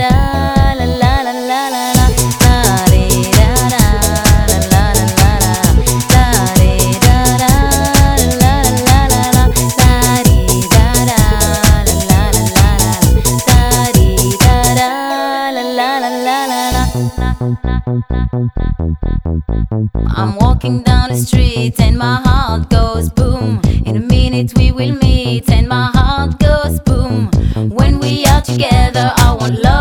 I'm walking down the street and my heart goes boom. In a minute we will meet and my heart goes boom. When we are together I want love.